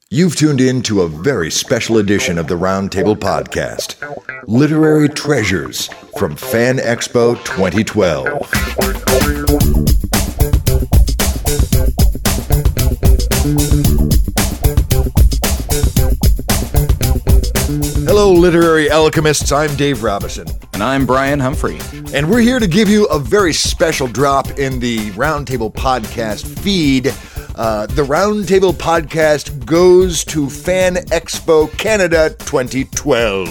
You've tuned in to a very special edition of the Roundtable Podcast, Literary Treasures from Fan Expo 2012. Hello, literary alchemists. I'm Dave Robison. And I'm Brian Humphrey. And we're here to give you a very special drop in the Roundtable Podcast feed. The Roundtable Podcast goes to Fan Expo Canada 2012.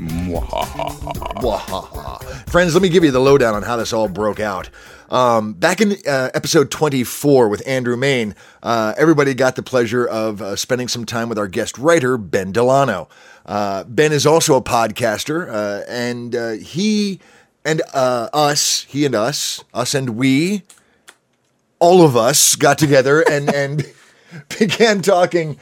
Friends, let me give you the lowdown on how this all broke out. Back in episode 24 with Andrew Main, everybody got the pleasure of spending some time with our guest writer, Ben Delano. Ben is also a podcaster, and he and us and we, all of us got together and began talking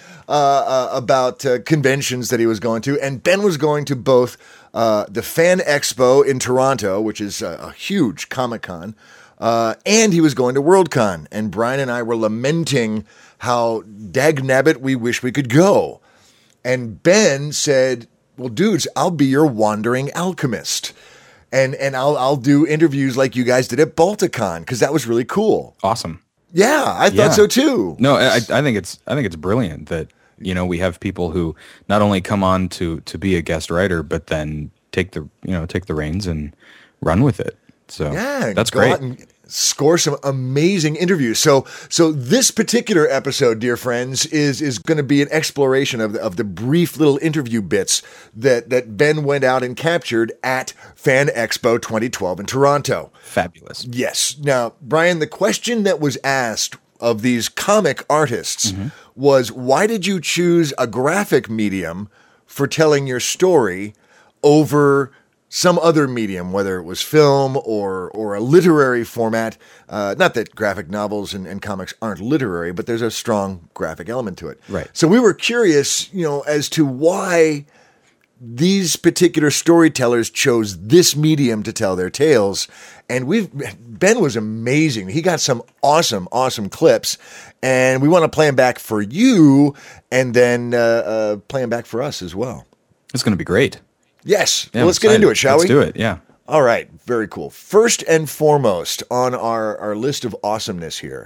about conventions that he was going to. And Ben was going to both the Fan Expo in Toronto, which is a huge Comic-Con, and he was going to Worldcon. And Brian and I were lamenting how dagnabbit we wish we could go. And Ben said, well, dudes, I'll be your wandering alchemist. And I'll do interviews like you guys did at Balticon, because that was really cool. Awesome. Yeah, I thought so too. No, I think it's brilliant that, you know, we have people who not only come on to be a guest writer, but then take the reins and run with it. So yeah, that's go great. Out and score some amazing interviews. So this particular episode, dear friends, is going to be an exploration of the brief little interview bits that Ben went out and captured at Fan Expo 2012 in Toronto. Fabulous. Yes. Now, Brian, the question that was asked of these comic artists was, why did you choose a graphic medium for telling your story over some other medium, whether it was film or a literary format? Not that graphic novels and comics aren't literary, but there's a strong graphic element to it. Right. So we were curious, as to why these particular storytellers chose this medium to tell their tales. And Ben was amazing. He got some awesome clips, and we want to play them back for you, and then play them back for us as well. It's going to be great. Yes. Yeah, well, let's get into it, shall we? Let's do it, yeah. All right. Very cool. First and foremost on our list of awesomeness here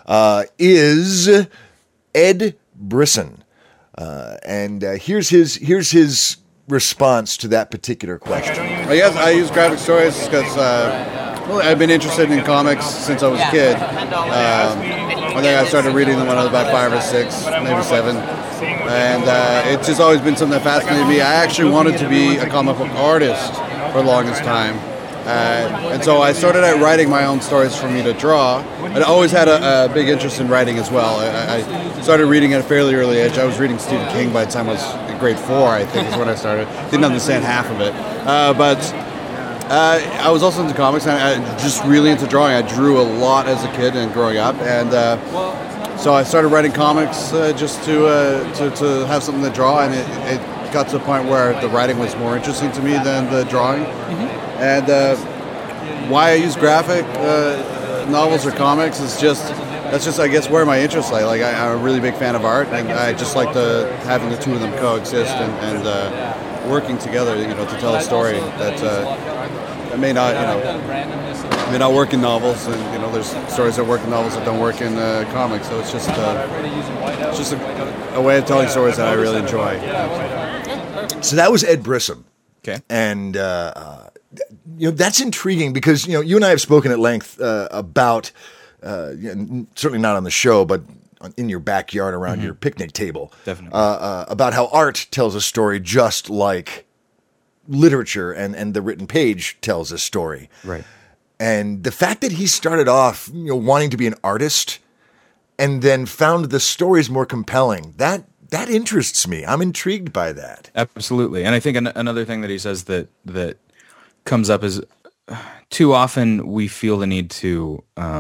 is Ed Brisson. And here's his response to that particular question. I use graphic stories because I've been interested in comics since I was a kid. I think I started reading them when I was about 5 or 6, maybe 7. And it's just always been something that fascinated me. I actually wanted to be a comic book artist for the longest time. And so I started out writing my own stories for me to draw. I always had a big interest in writing as well. I started reading at a fairly early age. I was reading Stephen King by the time I was in grade 4, I think, is when I started. Didn't understand half of it. But I was also into comics, and I just really into drawing. I drew a lot as a kid and growing up. And so I started writing comics just to have something to draw, and it got to the point where the writing was more interesting to me than the drawing. And why I use graphic novels or comics is that's just I guess where my interests lie. Like I'm a really big fan of art, and I just like having the two of them coexist and working together, to tell a story that may not work in novels, and there's stories that work in novels that don't work in comics. So it's just a way of telling stories that I really enjoy. So that was Ed Brisson. Okay. And that's intriguing because you and I have spoken at length about certainly not on the show, but in your backyard around your picnic table. Definitely. About how art tells a story just like literature and the written page tells a story. Right. And the fact that he started off, wanting to be an artist and then found the stories more compelling, that interests me. I'm intrigued by that. Absolutely. And I think another thing that he says that comes up is too often we feel the need to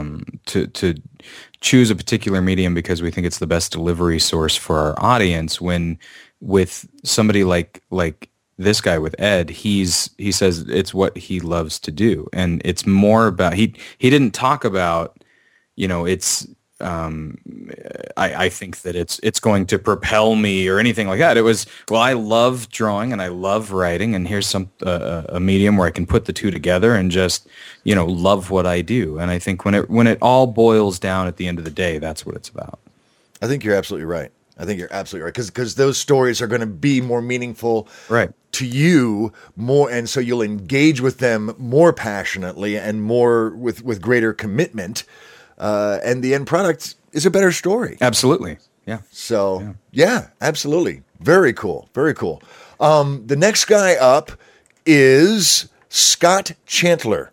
choose a particular medium because we think it's the best delivery source for our audience, when with somebody like this guy with Ed, he says it's what he loves to do. And it's more about, he didn't talk about, I think that it's going to propel me or anything like that. It was, well, I love drawing and I love writing, and here's a medium where I can put the two together and just, love what I do. And I think when it all boils down at the end of the day, that's what it's about. I think you're absolutely right. Because those stories are going to be more meaningful, right, to you more, and so you'll engage with them more passionately and more with greater commitment. And the end product is a better story. Absolutely. Yeah. So, yeah, absolutely. Very cool. Very cool. The next guy up is Scott Chantler.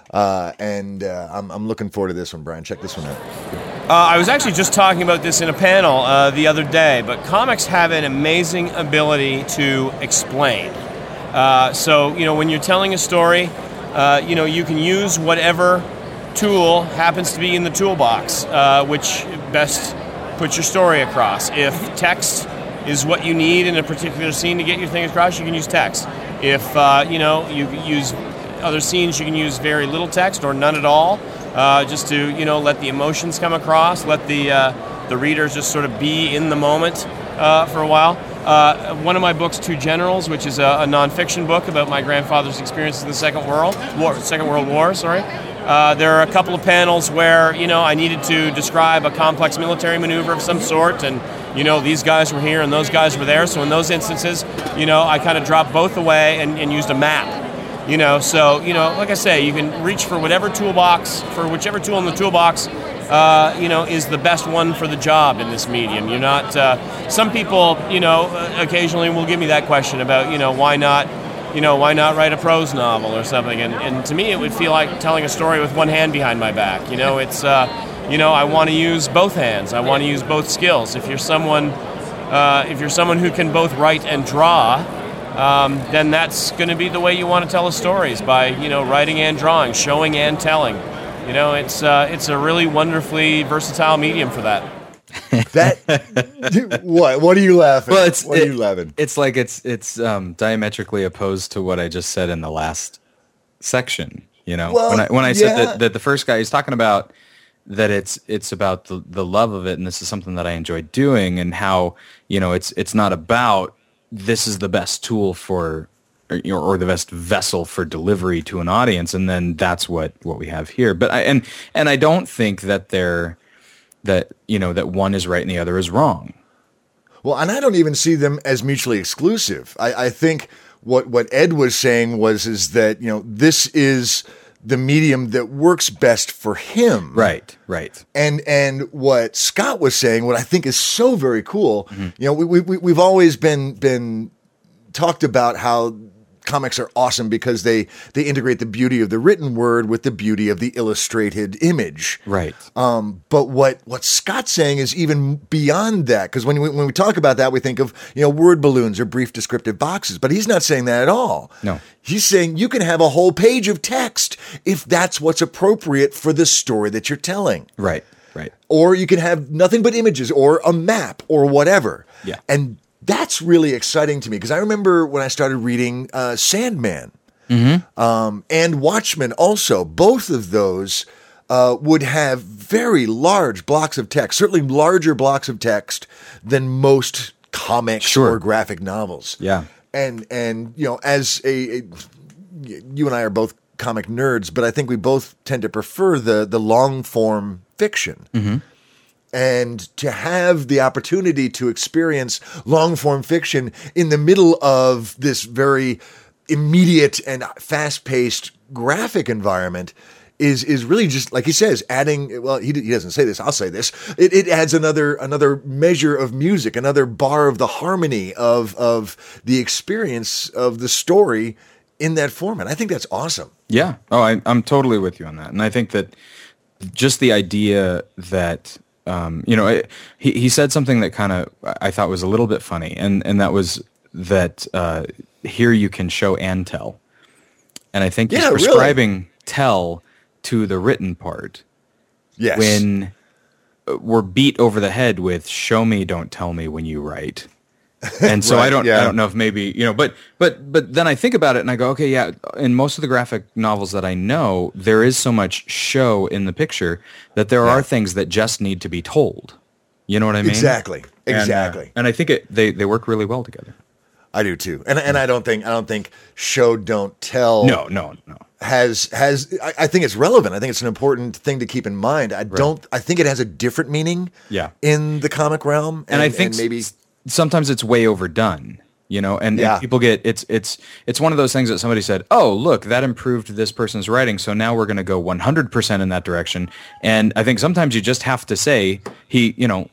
I'm looking forward to this one, Brian. Check this one out. I was actually just talking about this in a panel the other day, but comics have an amazing ability to explain. So, when you're telling a story, you can use whatever tool happens to be in the toolbox, which best puts your story across. If text is what you need in a particular scene to get your thing across, you can use text. If you use other scenes, you can use very little text or none at all, just to let the emotions come across, let the readers just sort of be in the moment for a while. One of my books, Two Generals, which is a nonfiction book about my grandfather's experiences in the Second World War. There are a couple of panels where, I needed to describe a complex military maneuver of some sort, and, these guys were here and those guys were there. So in those instances, I kind of dropped both away and used a map. So, like I say, you can reach for whichever tool in the toolbox, is the best one for the job in this medium. You're not, some people, occasionally will give me that question about, why not write a prose novel or something? And to me, it would feel like telling a story with one hand behind my back. It's, I want to use both hands. I want to use both skills. If you're someone who can both write and draw, then that's going to be the way you want to tell a story, is by, writing and drawing, showing and telling. It's a really wonderfully versatile medium for that. What are you laughing? Well, what are you laughing? It's like it's diametrically opposed to what I just said in the last section. Well, when I said that the first guy, he's talking about that it's about the love of it, and this is something that I enjoy doing, and how it's not about this is the best tool for or the best vessel for delivery to an audience, and then that's what we have here. But I don't think that that one is right and the other is wrong. Well, and I don't even see them as mutually exclusive. I think what Ed was saying is that this is the medium that works best for him. Right. And what Scott was saying, what I think is so very cool, we've always been talked about how comics are awesome because they integrate the beauty of the written word with the beauty of the illustrated image. Right. But what Scott's saying is even beyond that, because when we talk about that, we think of word balloons or brief descriptive boxes. But he's not saying that at all. No. He's saying you can have a whole page of text if that's what's appropriate for the story that you're telling. Right. Or you can have nothing but images or a map or whatever. Yeah. And that's really exciting to me because I remember when I started reading Sandman and Watchmen also. Both of those would have very large blocks of text, certainly larger blocks of text than most comics or graphic novels. Yeah. And as you and I are both comic nerds, but I think we both tend to prefer the long form fiction. Mm-hmm. And to have the opportunity to experience long form fiction in the middle of this very immediate and fast paced graphic environment is really just, like he says, adding, well, he doesn't say this, I'll say this, it adds another measure of music, another bar of the harmony of the experience of the story in that format. I think that's awesome. Yeah. Oh, I'm totally with you on that. And I think that just the idea that, he said something that kind of I thought was a little bit funny, and that was that here you can show and tell. And I think he's prescribing tell to the written part. Yes. When we're beat over the head with show me, don't tell me when you write. And so Right, I yeah. don't know if maybe, but then I think about it and I go, okay, yeah, in most of the graphic novels that I know, there is so much show in the picture that there are things that just need to be told. You know what I mean? Exactly. Exactly. And I think they work really well together. I do too. And I don't think show don't tell. No. Has I think it's relevant. I think it's an important thing to keep in mind. I think it has a different meaning in the comic realm. And I think maybe sometimes it's way overdone, and people get it's one of those things that somebody said, oh, look, that improved this person's writing, so now we're going to go 100% in that direction. And I think sometimes you just have to say he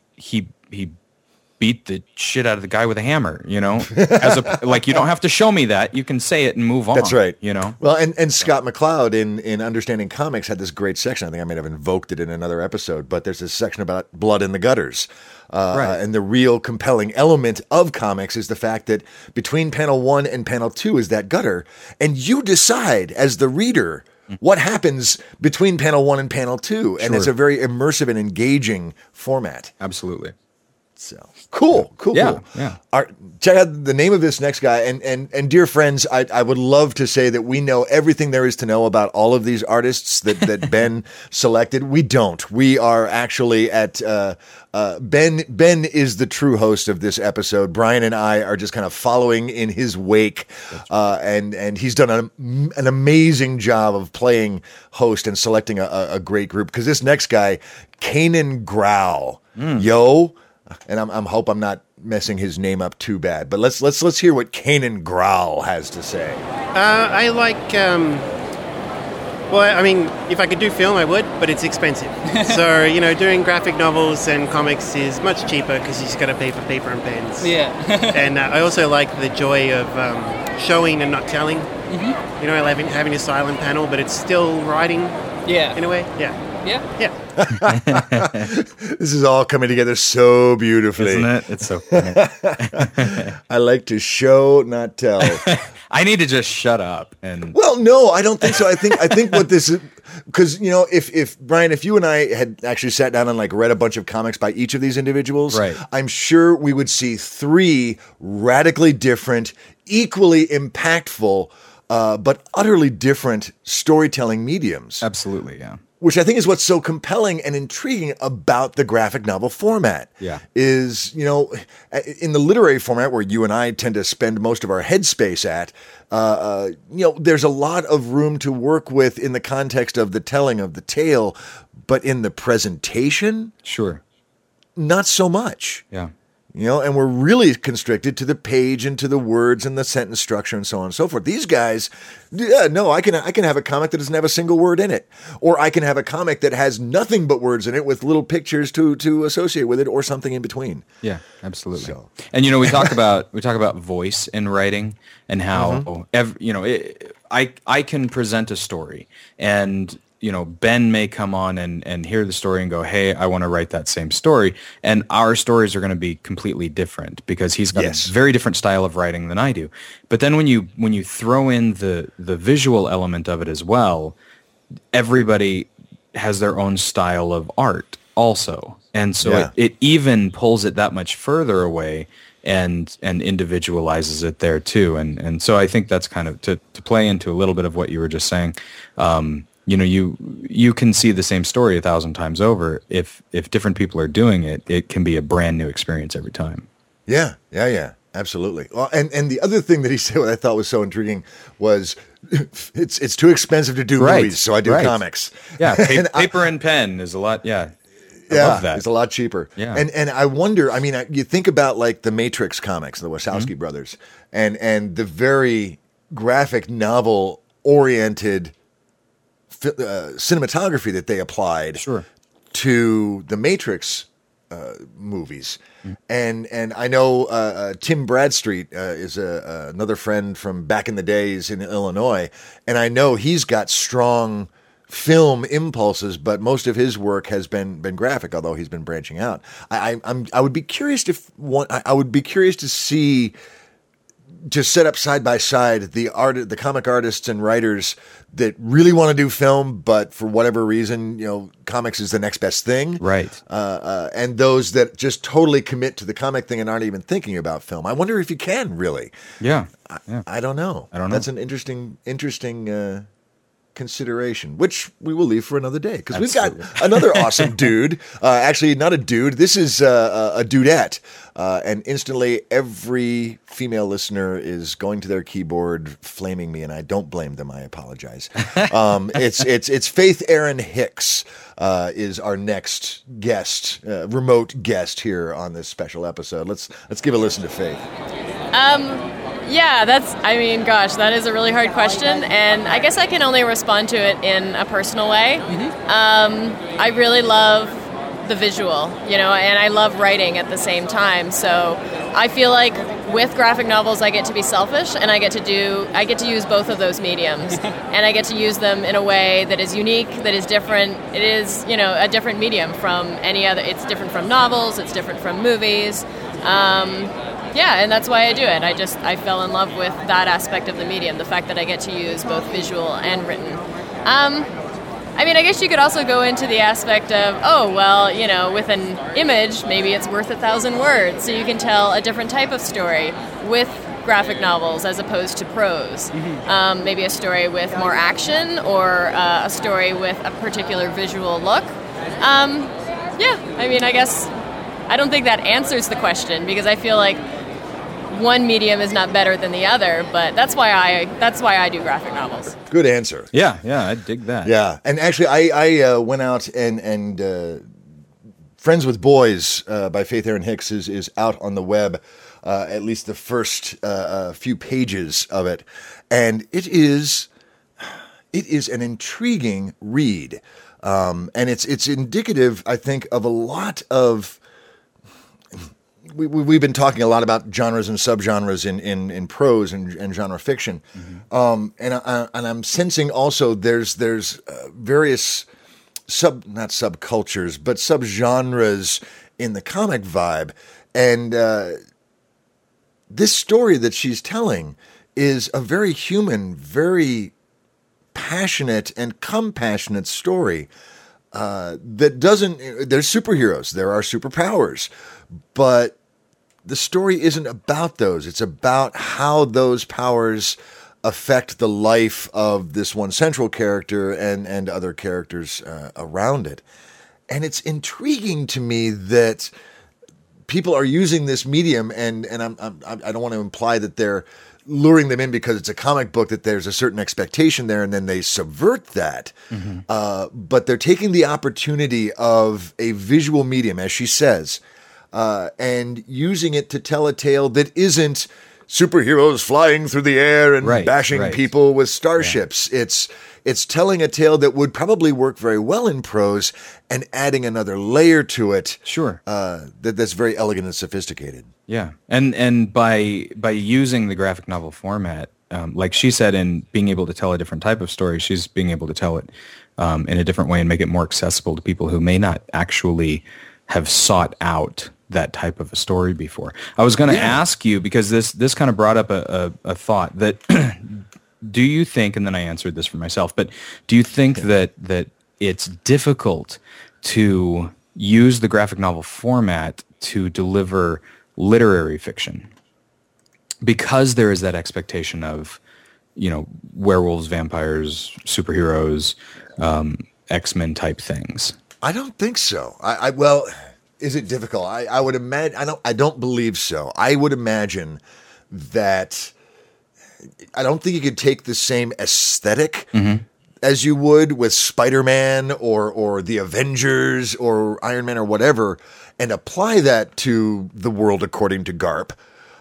beat the shit out of the guy with a hammer, as like, you don't have to show me that. You can say it and move on. That's right. Well, and Scott McCloud in Understanding Comics had this great section. I think I may have invoked it in another episode, but there's this section about blood in the gutters. And the real compelling element of comics is the fact that between panel 1 and panel 2 is that gutter. And you decide as the reader what happens between panel 1 and panel 2. And it's a very immersive and engaging format. Absolutely. So cool. Yeah. Check out the name of this next guy. And dear friends, I would love to say that we know everything there is to know about all of these artists that Ben selected. We don't. We are actually at Ben is the true host of this episode. Brian and I are just kind of following in his wake. And he's done an amazing job of playing host and selecting a great group. Because this next guy, Kanan Grau, and I hope I'm not messing his name up too bad, but let's hear what Kanan Grau has to say. I like. Well, I mean, if I could do film, I would, but it's expensive. So doing graphic novels and comics is much cheaper because you just got to pay for paper and pens. Yeah. And I also like the joy of showing and not telling. Mm-hmm. Having a silent panel, but it's still writing. Yeah. In a way. Yeah. Yeah. This is all coming together so beautifully. Isn't it? It's so funny. I like to show, not tell. I need to just shut up. And well, no, I don't think so. I think what this is, because if Brian, if you and I had actually sat down and read a bunch of comics by each of these individuals, right, I'm sure we would see 3 radically different, equally impactful, but utterly different storytelling mediums. Absolutely, yeah. Which I think is what's so compelling and intriguing about the graphic novel format. Yeah. Is, in the literary format where you and I tend to spend most of our headspace at, there's a lot of room to work with in the context of the telling of the tale, but in the presentation, sure, not so much. Yeah. And we're really constricted to the page and to the words and the sentence structure and so on and so forth. These guys, I can have a comic that doesn't have a single word in it, or I can have a comic that has nothing but words in it with little pictures to associate with it, or something in between. Yeah, absolutely. So. And we talk about voice in writing and how I can present a story and. Ben may come on and hear the story and go, hey, I want to write that same story. And our stories are going to be completely different because he's got a very different style of writing than I do. But then when you throw in the visual element of it as well, everybody has their own style of art also. And so it even pulls it that much further away and individualizes it there too. And so I think that's kind of to play into a little bit of what you were just saying. You can see the same story 1,000 times over. If different people are doing it, it can be a brand new experience every time. Yeah, absolutely. Well, and the other thing that he said, what I thought was so intriguing, was it's too expensive to do movies, so I do comics. Yeah, paper and pen is a lot. Yeah, I love that. It's a lot cheaper. Yeah, and I wonder. I mean, you think about the Matrix comics, the Wachowski brothers, and the very graphic novel oriented cinematography that they applied to the Matrix movies. And I know Tim Bradstreet is another friend from back in the days in Illinois, and I know he's got strong film impulses, but most of his work has been graphic, although he's been branching out. I would be curious to see to set up side by side the comic artists and writers that really want to do film, but for whatever reason, comics is the next best thing. Right. And those that just totally commit to the comic thing and aren't even thinking about film. I wonder if you can really. Yeah. I don't know. I don't know. That's an interesting consideration, which we will leave for another day, because we've got another awesome dude. Actually, not a dude. This is a dudette. And instantly, every female listener is going to their keyboard, flaming me, and I don't blame them. I apologize. It's Faith Erin Hicks is our next guest, remote guest here on this special episode. Let's give a listen to Faith. Yeah, that is a really hard question, and I guess I can only respond to it in a personal way. I really love the visual, and I love writing at the same time, so I feel like with graphic novels I get to be selfish, and I get to use both of those mediums, and I get to use them in a way that is unique, that is different. It is, a different medium from any other. It's different from novels, it's different from movies. Yeah, and that's why I do it. I fell in love with that aspect of the medium, the fact that I get to use both visual and written. I guess you could also go into the aspect of, with an image, maybe it's worth 1,000 words, so you can tell a different type of story with graphic novels as opposed to prose. Maybe a story with more action, or a story with a particular visual look. I guess I don't think that answers the question, because I feel like one medium is not better than the other, but that's why I do graphic novels. Good answer. Yeah, I dig that. Yeah, and actually, I went out and Friends with Boys by Faith Erin Hicks is out on the web, at least the first few pages of it, and it is an intriguing read, and it's indicative, I think, of a lot of. We've been talking a lot about genres and subgenres in prose and genre fiction, and I'm sensing also there's various not subcultures but subgenres in the comic vibe, and this story that she's telling is a very human, very passionate and compassionate story that doesn't. There's superheroes, there are superpowers, but the story isn't about those. It's about how those powers affect the life of this one central character and other characters around it. And it's intriguing to me that people are using this medium, and I don't want to imply that they're luring them in because it's a comic book, that there's a certain expectation there, and then they subvert that. But they're taking the opportunity of a visual medium, as she says, and using it to tell a tale that isn't superheroes flying through the air and bashing people with starships. Yeah. It's telling a tale that would probably work very well in prose and adding another layer to it. Sure. That's very elegant and sophisticated. Yeah. And by using the graphic novel format, like she said, in being able to tell a different type of story, she's being able to tell it in a different way and make it more accessible to people who may not actually have sought out that type of a story before. I was going to ask you, because this kind of brought up a thought that do you think, and then I answered this for myself, but do you think that it's difficult to use the graphic novel format to deliver literary fiction? Because there is that expectation of, werewolves, vampires, superheroes, X-Men type things. I don't think so. Well, is it difficult? I would imagine. I don't believe so. I would imagine that. I don't think you could take the same aesthetic as you would with Spider-Man or the Avengers or Iron Man or whatever, and apply that to the world according to Garp,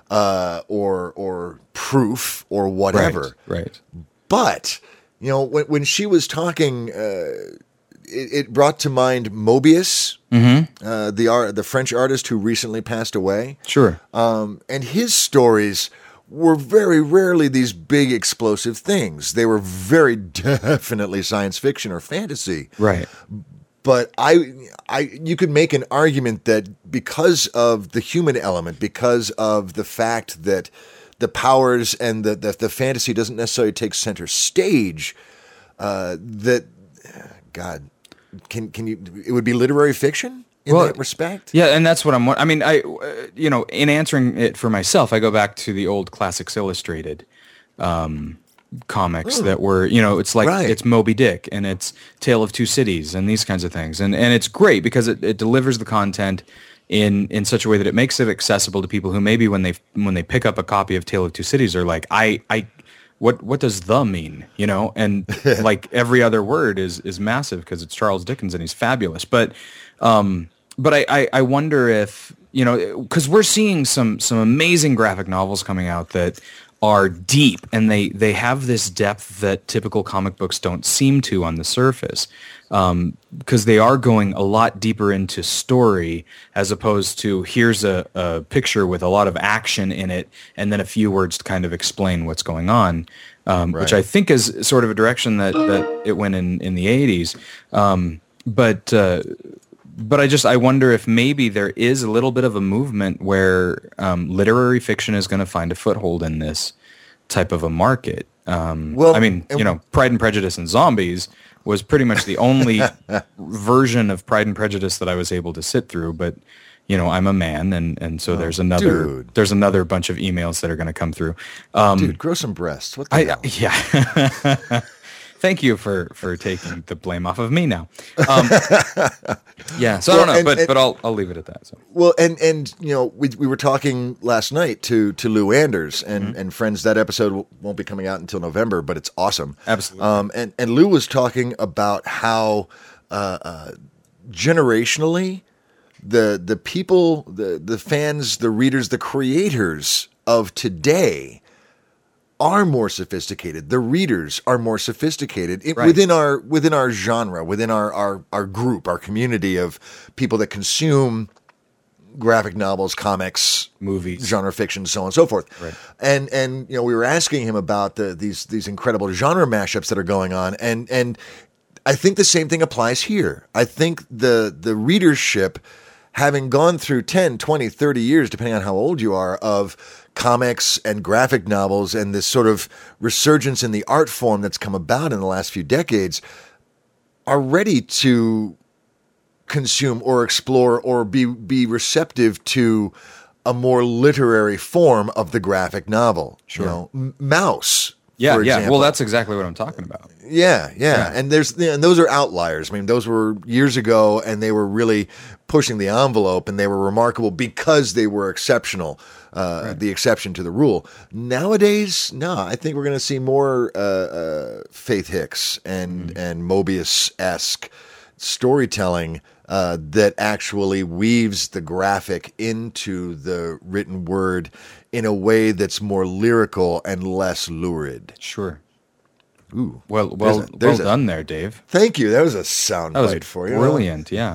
or Proof or whatever. Right. But when she was talking. It brought to mind Mobius, the French artist who recently passed away. Sure. And his stories were very rarely these big explosive things. They were very definitely science fiction or fantasy. Right. But you could make an argument that because of the human element, because of the fact that the powers and the fantasy doesn't necessarily take center stage, that God, can you? It would be literary fiction in that respect. Yeah, and that's what I mean, in answering it for myself, I go back to the old Classics Illustrated comics that were, it's like it's Moby Dick and it's Tale of Two Cities and these kinds of things, and it's great because it delivers the content in such a way that it makes it accessible to people who maybe when they pick up a copy of Tale of Two Cities are like, what does the mean, and like every other word is massive because it's Charles Dickens and he's fabulous, but I wonder if, because we're seeing some amazing graphic novels coming out that are deep and they have this depth that typical comic books don't seem to on the surface, because they are going a lot deeper into story as opposed to here's a picture with a lot of action in it and then a few words to kind of explain what's going on, which I think is sort of a direction that it went in the 80s. But I wonder if maybe there is a little bit of a movement where literary fiction is going to find a foothold in this type of a market. Pride and Prejudice and Zombies was pretty much the only version of Pride and Prejudice that I was able to sit through. But I'm a man, and so there's another bunch of emails that are going to come through. Dude, grow some breasts. What the hell? Yeah. Thank you for taking the blame off of me now. Yeah, so I don't know, but I'll leave it at that. So. Well, and we were talking last night to Lou Anders and friends. That episode won't be coming out until November, but it's awesome. Absolutely. And Lou was talking about how generationally the people, the fans, the readers, the creators of today are more sophisticated. The readers are more sophisticated within our genre, within our group, our community of people that consume graphic novels, comics, movies, genre fiction, so on and so forth. Right. And we were asking him about these incredible genre mashups that are going on, and I think the same thing applies here. I think the readership, having gone through 10, 20, 30 years, depending on how old you are, of comics and graphic novels and this sort of resurgence in the art form that's come about in the last few decades, are ready to consume or explore or be receptive to a more literary form of the graphic novel. Sure. Mouse. Yeah, for yeah. example. Well, that's exactly what I'm talking about. Yeah. And those are outliers. I mean, those were years ago, and they were really pushing the envelope, and they were remarkable because they were exceptional, the exception to the rule. Nowadays, no, I think we're going to see more Faith Hicks and Mobius-esque storytelling that actually weaves the graphic into the written word in a way that's more lyrical and less lurid. Sure. Ooh. Well done there, Dave. Thank you. That was a sound bite for you. Brilliant, yeah.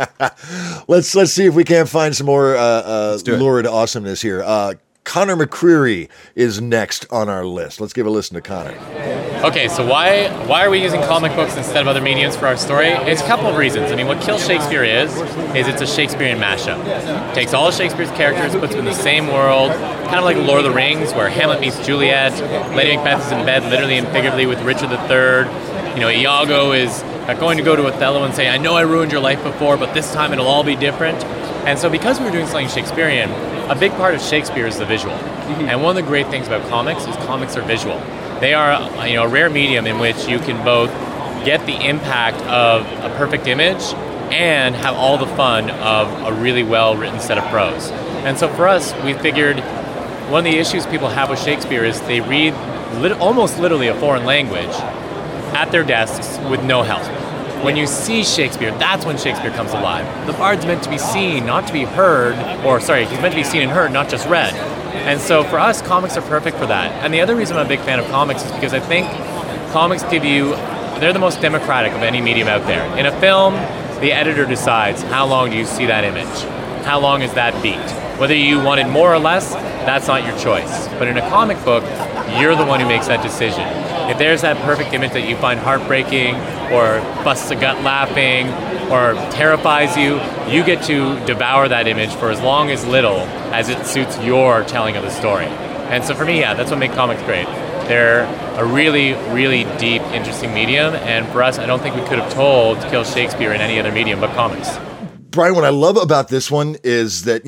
Let's see if we can't find some more lurid awesomeness here. Connor McCreary is next on our list. Let's give a listen to Connor. Okay, so why are we using comic books instead of other mediums for our story? It's a couple of reasons. I mean, what Kill Shakespeare is it's a Shakespearean mashup. It takes all of Shakespeare's characters, puts them in the same world, kind of like Lord of the Rings, where Hamlet meets Juliet, Lady Macbeth is in bed literally and figuratively with Richard III. Iago is going to go to Othello and say, I know I ruined your life before, but this time it'll all be different. And so because we were doing something Shakespearean, a big part of Shakespeare is the visual. And one of the great things about comics is comics are visual. They are a rare medium in which you can both get the impact of a perfect image and have all the fun of a really well-written set of prose. And so for us, we figured one of the issues people have with Shakespeare is they read almost literally a foreign language at their desks with no help. When you see Shakespeare, that's when Shakespeare comes alive. The bard's meant to be seen, not to be heard, he's meant to be seen and heard, not just read. And so for us, comics are perfect for that. And the other reason I'm a big fan of comics is because I think comics they're the most democratic of any medium out there. In a film, the editor decides how long do you see that image? How long is that beat? Whether you wanted more or less, that's not your choice. But in a comic book, you're the one who makes that decision. If there's that perfect image that you find heartbreaking or busts a gut laughing or terrifies you, you get to devour that image for as long as little as it suits your telling of the story. And so for me, yeah, that's what makes comics great. They're a really, really deep, interesting medium. And for us, I don't think we could have told Kill Shakespeare in any other medium but comics. Brian, what I love about this one is that,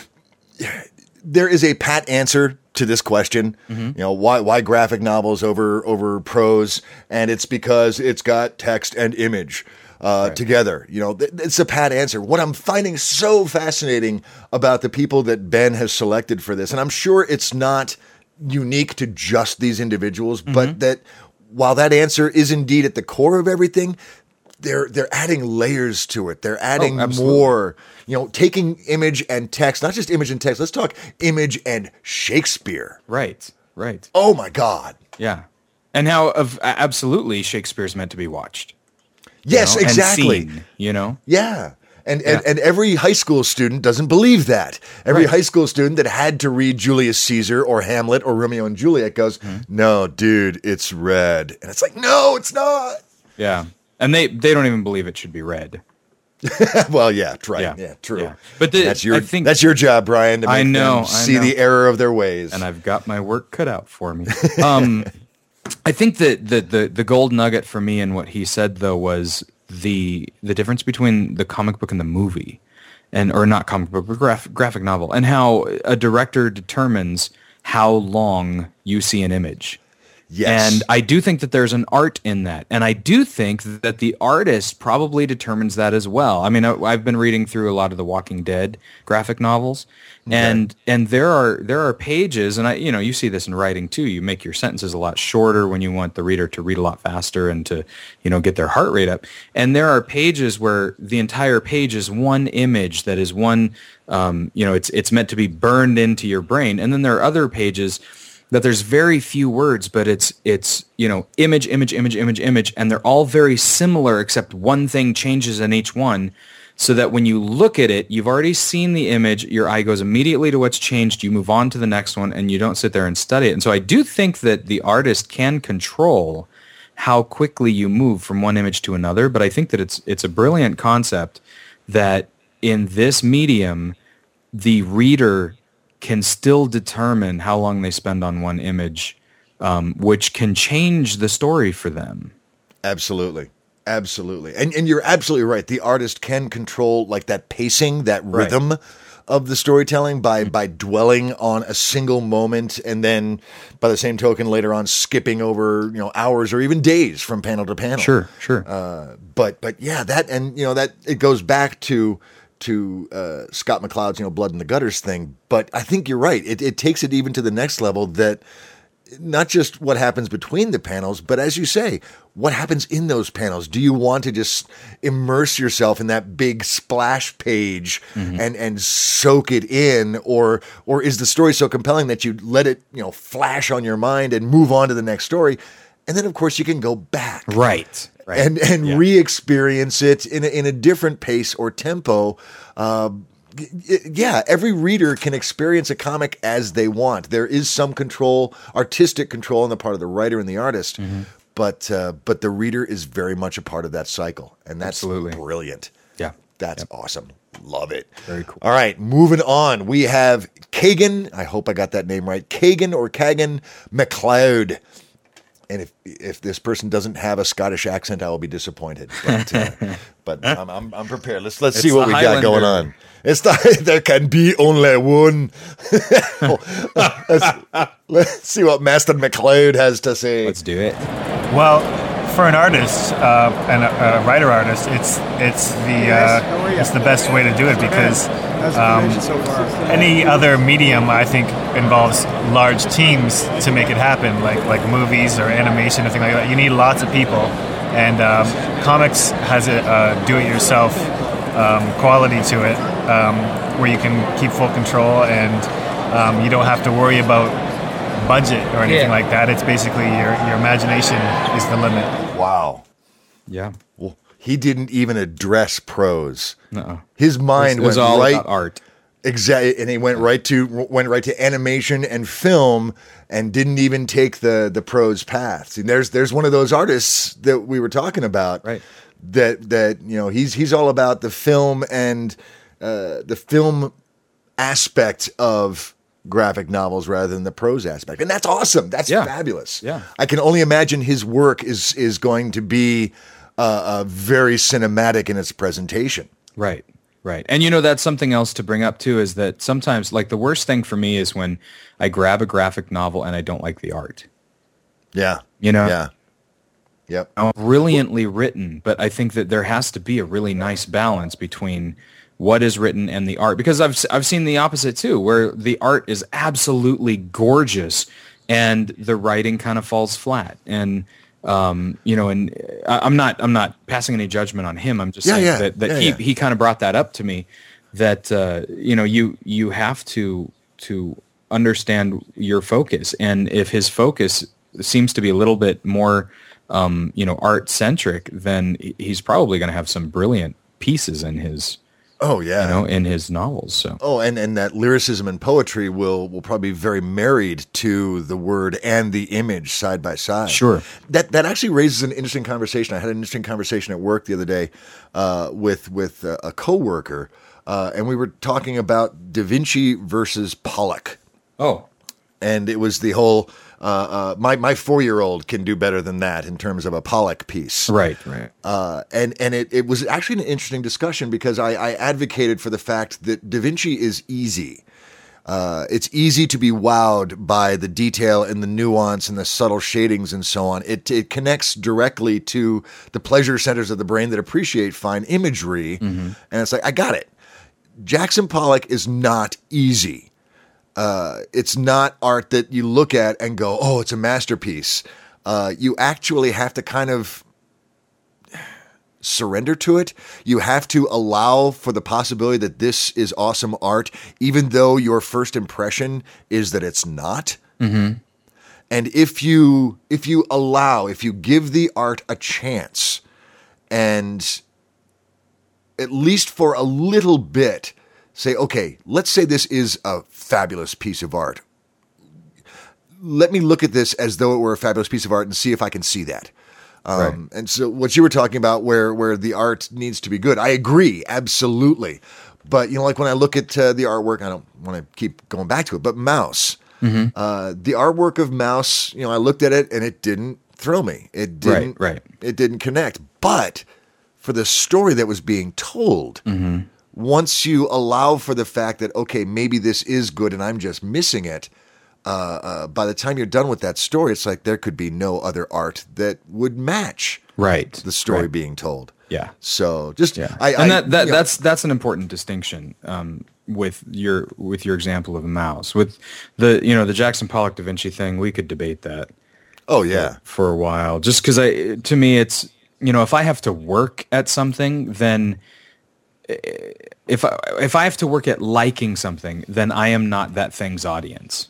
there is a pat answer to this question. Why graphic novels over prose? And it's because it's got text and image together. It's a pat answer. What I'm finding so fascinating about the people that Ben has selected for this, and I'm sure it's not unique to just these individuals, but that while that answer is indeed at the core of everything, they're adding layers to it. They're adding more, taking image and text, not just image and text. Let's talk image and Shakespeare. Right. Oh my God. Yeah. And how absolutely Shakespeare's meant to be watched. Yes, exactly. And seen, Yeah. And every high school student doesn't believe that. Every high school student that had to read Julius Caesar or Hamlet or Romeo and Juliet goes, no, dude, it's red. And it's like, no, it's not. Yeah. And they don't even believe it should be read. Well, yeah, right. Yeah, true. Yeah. But that's your job, Brian, to make them see the error of their ways. And I've got my work cut out for me. I think that the gold nugget for me in what he said, though, was the difference between the comic book and the movie, or not comic book, but graphic novel, and how a director determines how long you see an image. Yes. And I do think that there's an art in that. And I do think that the artist probably determines that as well. I mean, I've been reading through a lot of the Walking Dead graphic novels, and there are pages, and you see this in writing too. You make your sentences a lot shorter when you want the reader to read a lot faster and to, get their heart rate up. And there are pages where the entire page is one image that is one, it's meant to be burned into your brain. And then there are other pages that there's very few words, but it's image, and they're all very similar, except one thing changes in each one, so that when you look at it, you've already seen the image, your eye goes immediately to what's changed, you move on to the next one, and you don't sit there and study it. And so I do think that the artist can control how quickly you move from one image to another, but I think that it's a brilliant concept that in this medium, the reader can still determine how long they spend on one image, which can change the story for them. Absolutely. And you're absolutely right. The artist can control like that pacing, that rhythm of the storytelling by dwelling on a single moment, and then by the same token later on skipping over hours or even days from panel to panel. Sure. But yeah, that, and that it goes back to Scott McCloud's Blood in the Gutters thing, but I think you're right. It takes it even to the next level, that not just what happens between the panels, but as you say, what happens in those panels. Do you want to just immerse yourself in that big splash page and soak it in, or is the story so compelling that you let it flash on your mind and move on to the next story? And then of course you can go back. Right. And re-experience it in a different pace or tempo. Every reader can experience a comic as they want. There is some control, artistic control on the part of the writer and the artist, but the reader is very much a part of that cycle, and that's brilliant. Yeah, that's awesome. Love it. Very cool. All right, moving on. We have Kagan. I hope I got that name right. Kagan McLeod. And if this person doesn't have a Scottish accent, I will be disappointed. But I'm prepared. Let's see what we got going on. There can be only one. Let's see what Master McLeod has to say. Let's do it. Well, for an artist and a writer artist, it's the best way to do it, because any other medium, I think, involves large teams to make it happen, like movies or animation, anything like that. You need lots of people, and comics has a do-it-yourself quality to it, where you can keep full control, and you don't have to worry about budget or anything like that. It's basically your imagination is the limit. Wow. Yeah. Well, he didn't even address prose. No. His mind was went all right about art. Exactly, and he went right to animation and film, and didn't even take the prose path. And there's one of those artists that we were talking about, right? That he's all about the film and the film aspect of graphic novels rather than the prose aspect. And that's awesome. That's fabulous. Yeah. I can only imagine his work is going to be very cinematic in its presentation. Right. Right. And that's something else to bring up too, is that sometimes like the worst thing for me is when I grab a graphic novel and I don't like the art. Yeah. Yeah. Yep. Brilliantly written, but I think that there has to be a really nice balance between what is written and the art, because I've seen the opposite too, where the art is absolutely gorgeous and the writing kind of falls flat. And and I'm not passing any judgment on him. I'm just saying that he kind of brought that up to me, that you have to understand your focus, and if his focus seems to be a little bit more art centric, then he's probably going to have some brilliant pieces in his in his novels. So and that lyricism and poetry will probably be very married to the word and the image side by side. Sure. That actually raises an interesting conversation. I had an interesting conversation at work the other day with a coworker, and we were talking about Da Vinci versus Pollock. Oh. And it was the whole my 4-year-old can do better than that in terms of a Pollock piece. Right. And it was actually an interesting discussion, because I advocated for the fact that Da Vinci is easy. It's easy to be wowed by the detail and the nuance and the subtle shadings and so on. It connects directly to the pleasure centers of the brain that appreciate fine imagery. Mm-hmm. And it's like, I got it. Jackson Pollock is not easy. It's not art that you look at and go, oh, it's a masterpiece. You actually have to kind of surrender to it. You have to allow for the possibility that this is awesome art, even though your first impression is that it's not. Mm-hmm. And if you give the art a chance, and at least for a little bit, say, okay, let's say this is a fabulous piece of art. Let me look at this as though it were a fabulous piece of art and see if I can see that. Right. And so what you were talking about, where the art needs to be good, I agree, absolutely. But, like when I look at the artwork, I don't want to keep going back to it, but Mouse, the artwork of Mouse, I looked at it and it didn't thrill me. It didn't, It didn't connect. But for the story that was being told, once you allow for the fact that, okay, maybe this is good and I'm just missing it, by the time you're done with that story, it's like there could be no other art that would match the story being told. Yeah. So that's an important distinction with your example of a mouse. With the Jackson Pollock Da Vinci thing, we could debate that. Oh yeah, for a while. Just because to me, it's if I have to work at something, then. If I have to work at liking something, then I am not that thing's audience.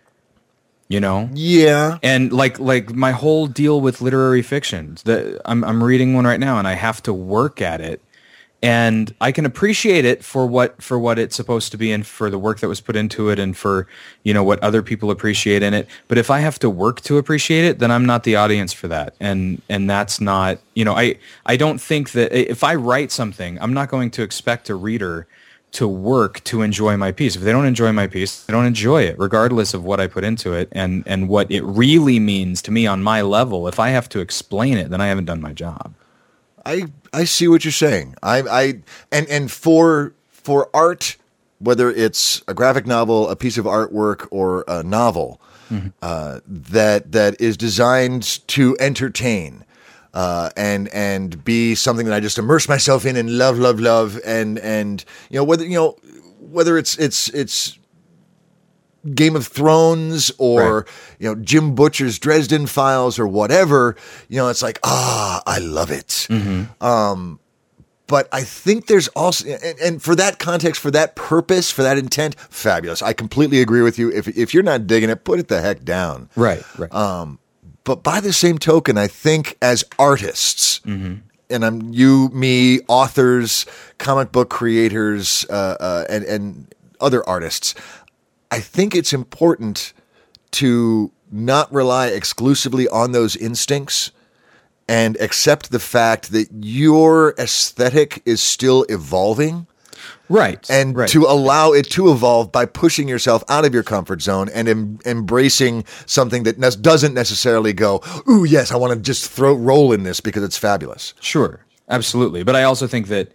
Yeah. And like my whole deal with literary fiction, I'm reading one right now, and I have to work at it, and I can appreciate it for what it's supposed to be, and for the work that was put into it, and for what other people appreciate in it. But if I have to work to appreciate it, then I'm not the audience for that, and that's not I don't think that if I write something, I'm not going to expect a reader to work to enjoy my piece. If they don't enjoy my piece, they don't enjoy it, regardless of what I put into it and what it really means to me on my level. If I have to explain it, then I haven't done my job. I see what you're saying. And for art, whether it's a graphic novel, a piece of artwork, or a novel, that is designed to entertain, and be something that I just immerse myself in and love, and whether it's Game of Thrones or Jim Butcher's Dresden Files or whatever, it's like, I love it. But I think there's also, and for that context, for that purpose, for that intent, fabulous. I completely agree with you. If you're not digging it, put it the heck down. Right. But by the same token, I think as artists, and me, authors, comic book creators, and other artists, I think it's important to not rely exclusively on those instincts and accept the fact that your aesthetic is still evolving. Right. And to allow it to evolve by pushing yourself out of your comfort zone and embracing something that doesn't necessarily go, ooh, yes, I want to just roll in this because it's fabulous. Sure. Absolutely. But I also think that,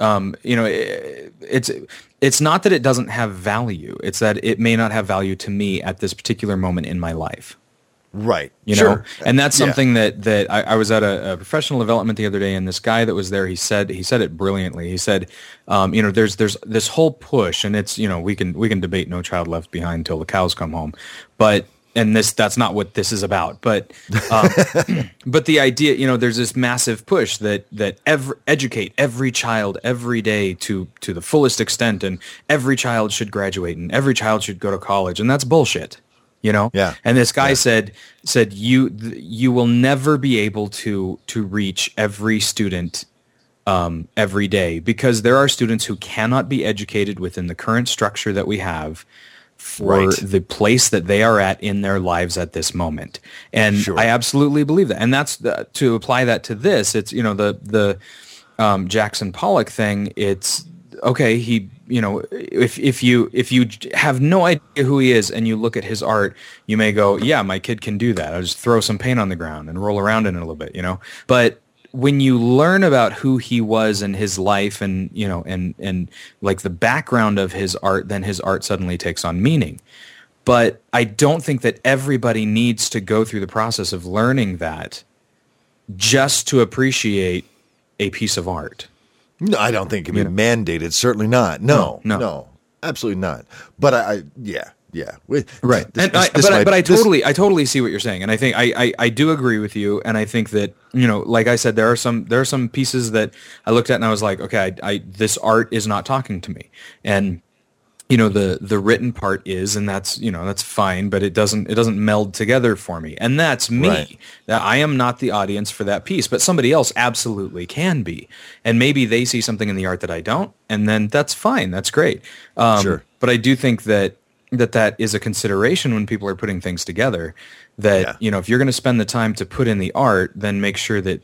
it's not that it doesn't have value. It's that it may not have value to me at this particular moment in my life. Right. You know, and that's something that I was at a professional development the other day, and this guy that was there, he said it brilliantly. He said, there's this whole push, and it's, we can debate No Child Left Behind till the cows come home, and that's not what this is about. But but the idea, there's this massive push that educate every child every day to the fullest extent, and every child should graduate, and every child should go to college, and that's bullshit. Yeah. And this guy said you will never be able to reach every student every day, because there are students who cannot be educated within the current structure that we have for the place that they are at in their lives at this moment. And I absolutely believe that. And that's to apply that to this. It's the Jackson Pollock thing. It's okay. He. If you have no idea who he is and you look at his art, you may go, yeah, my kid can do that. I'll just throw some paint on the ground and roll around in it a little bit, But when you learn about who he was and his life and, and like the background of his art, then his art suddenly takes on meaning. But I don't think that everybody needs to go through the process of learning that just to appreciate a piece of art. No, I don't think it can be mandated. Certainly not. No, absolutely not. But yeah. Right. I totally see what you're saying, and I think I do agree with you, and I think that like I said, there are some pieces that I looked at and I was like, okay, this art is not talking to me, and the written part is, and that's that's fine, but it doesn't meld together for me, and that's me. Right. That I am not the audience for that piece, but somebody else absolutely can be, and maybe they see something in the art that I don't, and then that's fine, that's great. Sure. But I do think that is a consideration when people are putting things together. That if you're going to spend the time to put in the art, then make sure that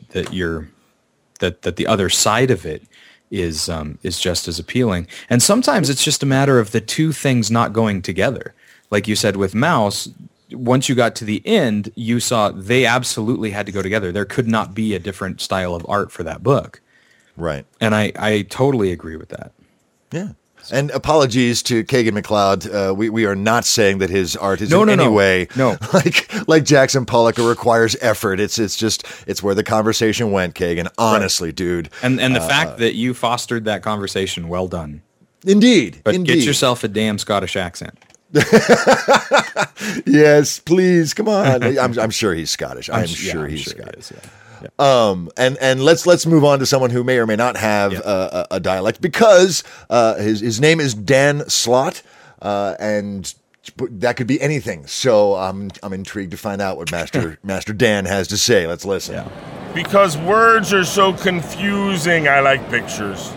the other side of it is just as appealing. And sometimes it's just a matter of the two things not going together. Like you said with Mouse, once you got to the end, you saw they absolutely had to go together. There could not be a different style of art for that book. Right. And I totally agree with that. Yeah. And apologies to Kagan McLeod. We are not saying that his art is in any way like Jackson Pollock requires effort. It's where the conversation went, Kagan. Honestly, dude. And the fact that you fostered that conversation, well done. Indeed. But get yourself a damn Scottish accent. Yes, please. Come on. I'm sure he's Scottish. I'm sure he's Scottish. He is, yeah. And let's move on to someone who may or may not have a dialect, because his name is Dan Slott, and that could be anything. So I'm intrigued to find out what Master Dan has to say. Let's listen. Yeah. Because words are so confusing, I like pictures.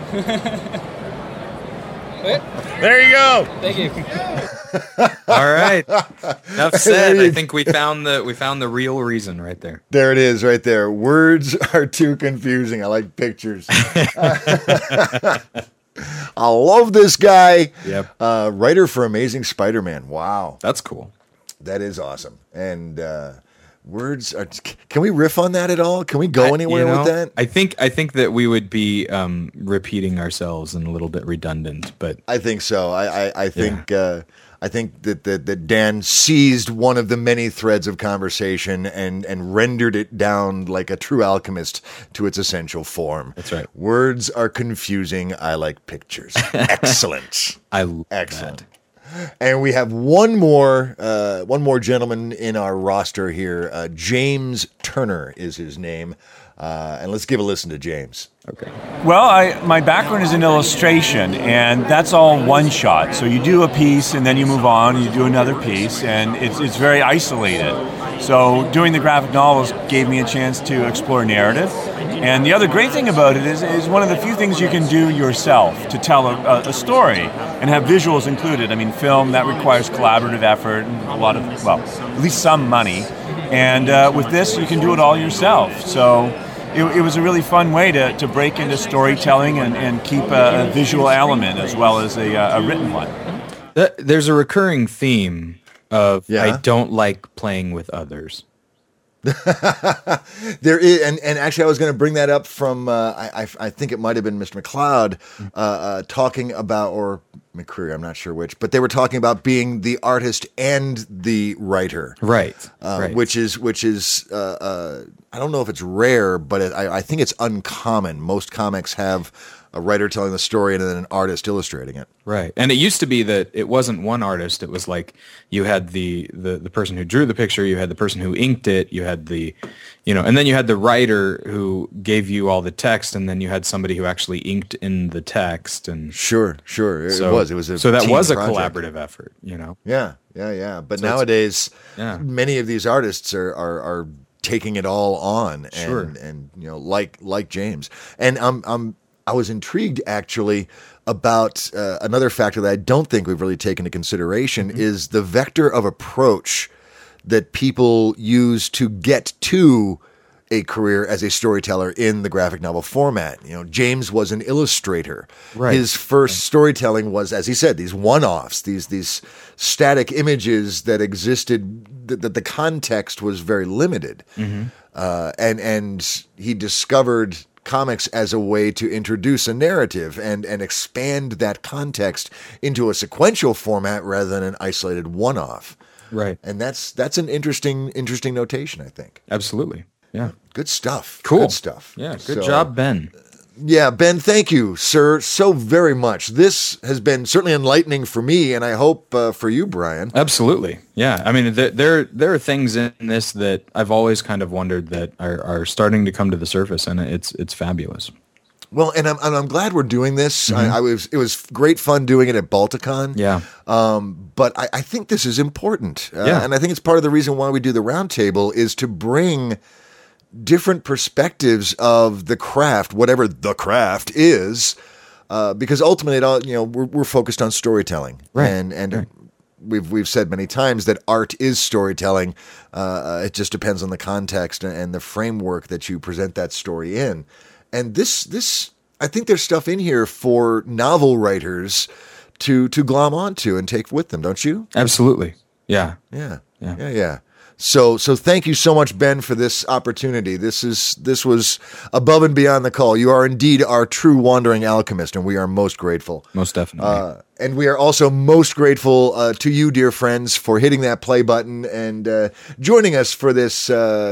There you go. Thank you. All right. Enough said. I think we found the real reason right there. There it is, right there. Words are too confusing. I like pictures. I love this guy. Yep. Writer for Amazing Spider-Man. Wow. That's cool. That is awesome. And words are. Can we riff on that at all? Can we go anywhere with that? I think that we would be repeating ourselves and a little bit redundant, but I think so. I think. I think that Dan seized one of the many threads of conversation and rendered it down like a true alchemist to its essential form. That's right. Words are confusing. I like pictures. Excellent. Excellent. And we have one more gentleman in our roster here. James Turner is his name. And let's give a listen to James. Okay. Well, my background is in illustration, and that's all one shot. So you do a piece, and then you move on, and you do another piece, and it's very isolated. So doing the graphic novels gave me a chance to explore narrative. And the other great thing about it is one of the few things you can do yourself to tell a story and have visuals included. I mean, film, that requires collaborative effort and a lot of, at least some money. And with this, you can do it all yourself. So it was a really fun way to break into storytelling and keep a visual element as well as a written one. There's a recurring theme of Yeah. I don't like playing with others. There is, and actually, I was going to bring that up from I think it might have been Mr. McLeod talking about, or McCreary, I'm not sure which, but they were talking about being the artist and the writer, Right. which is I don't know if it's rare, but I think it's uncommon. Most comics have a writer telling the story and then an artist illustrating it. Right. And it used to be that it wasn't one artist. It was like you had the person who drew the picture, you had the person who inked it, you had and then you had the writer who gave you all the text, and then you had somebody who actually inked in the text. And Sure. It was a so that team was a project. collaborative effort, Yeah. But So nowadays, yeah. many of these artists are taking it all on, and Sure. and like James, and I was intrigued actually about another factor that I don't think we've really taken into consideration is the vector of approach that people use to get to a career as a storyteller in the graphic novel format. James was an illustrator. Right. His first storytelling was, as he said, these one-offs, these static images that existed, that the context was very limited. And he discovered comics as a way to introduce a narrative and expand that context into a sequential format rather than an isolated one-off. Right. And that's an interesting notation, I think. Absolutely. Yeah. Good stuff. Cool. Good stuff. Yeah. Good So, job, Ben. Yeah, Ben, thank you, sir, so very much. This has been certainly enlightening for me, and I hope for you, Brian. Absolutely. Yeah. I mean, there are things in this that I've always kind of wondered that are starting to come to the surface, and it's fabulous. Well, and I'm glad we're doing this. It was great fun doing it at Balticon. Yeah. But I think this is important. Yeah. And I think it's part of the reason why we do the roundtable is to bring different perspectives of the craft, whatever the craft is, because ultimately, it all, we're focused on storytelling, Right. And Right. we've said many times that art is storytelling. It just depends on the context and the framework that you present that story in. And this, I think there's stuff in here for novel writers to glom onto and take with them, don't you? Absolutely. Yeah. Yeah. So thank you so much, Ben, for this opportunity. This was above and beyond the call. You are indeed our true wandering alchemist, and we are most grateful. Most definitely. And we are also most grateful to you, dear friends, for hitting that play button and joining us for this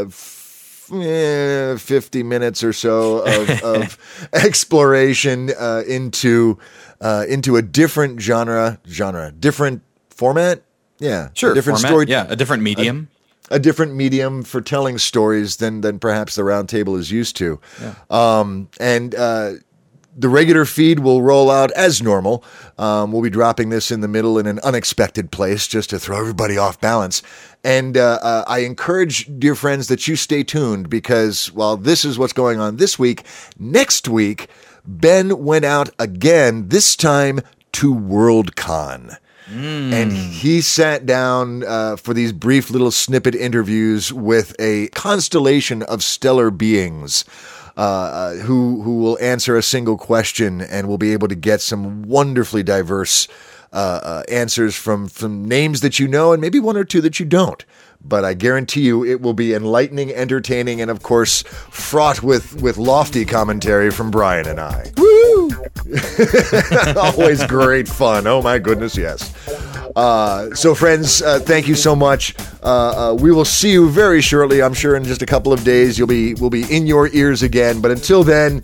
50 minutes or so of exploration into a different genre, different format. Yeah, Sure. a different format, story. Yeah. A different medium. A different medium for telling stories than perhaps the round table is used to. Yeah. The regular feed will roll out as normal. We'll be dropping this in the middle in an unexpected place just to throw everybody off balance. And I encourage, dear friends, that you stay tuned because while this is what's going on this week, next week, Ben went out again, this time to Worldcon. And he sat down for these brief little snippet interviews with a constellation of stellar beings who will answer a single question and will be able to get some wonderfully diverse answers from names that you know and maybe one or two that you don't. But I guarantee you it will be enlightening, entertaining, and of course fraught with lofty commentary from Brian and I. Woo! Always great fun. Oh my goodness, yes. So friends, thank you so much. We will see you very shortly. I'm sure in just a couple of days we'll be in your ears again. But until then,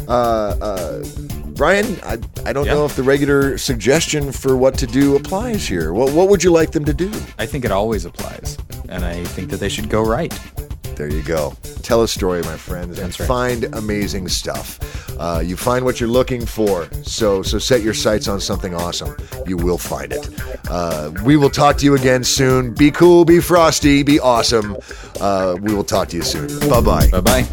Brian, I don't know if the regular suggestion for what to do applies here. What would you like them to do? I think it always applies, and I think that they should go right. There you go. Tell a story, my friends, and That's right. find amazing stuff. You find what you're looking for, so set your sights on something awesome. You will find it. We will talk to you again soon. Be cool, be frosty, be awesome. We will talk to you soon. Bye-bye. Bye-bye.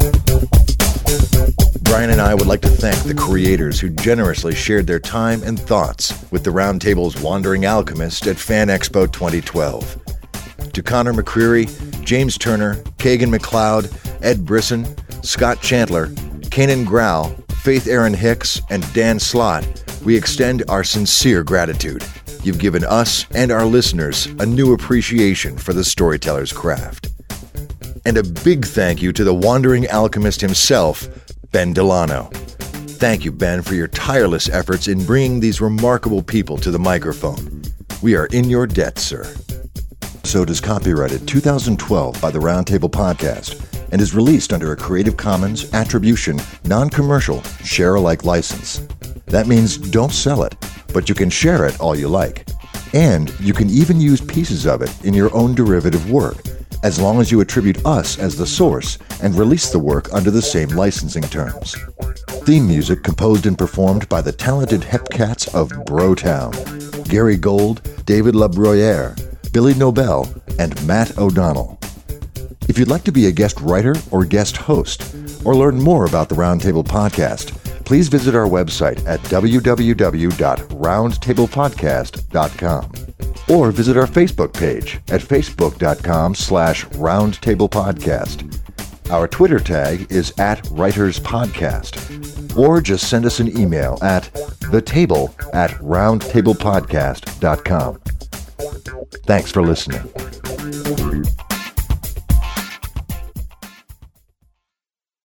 Brian and I would like to thank the creators who generously shared their time and thoughts with the Roundtable's Wandering Alchemist at Fan Expo 2012. To Connor McCreary, James Turner, Kagan McLeod, Ed Brisson, Scott Chandler, Kanan Grau, Faith Aaron Hicks, and Dan Slott, we extend our sincere gratitude. You've given us and our listeners a new appreciation for the storyteller's craft. And a big thank you to the wandering alchemist himself, Ben Delano. Thank you, Ben, for your tireless efforts in bringing these remarkable people to the microphone. We are in your debt, sir. This episode is copyrighted 2012 by the Roundtable Podcast and is released under a Creative Commons Attribution, Non-Commercial, Share-alike license. That means don't sell it, but you can share it all you like. And you can even use pieces of it in your own derivative work, as long as you attribute us as the source and release the work under the same licensing terms. Theme music composed and performed by the talented Hepcats of Brotown: Gary Gold, David LaBruyere, Billy Nobel, and Matt O'Donnell. If you'd like to be a guest writer or guest host, or learn more about the Roundtable Podcast, please visit our website at www.roundtablepodcast.com or visit our Facebook page at facebook.com/roundtablepodcast. Our Twitter tag is @writerspodcast, or just send us an email at thetable@roundtablepodcast.com. Thanks for listening.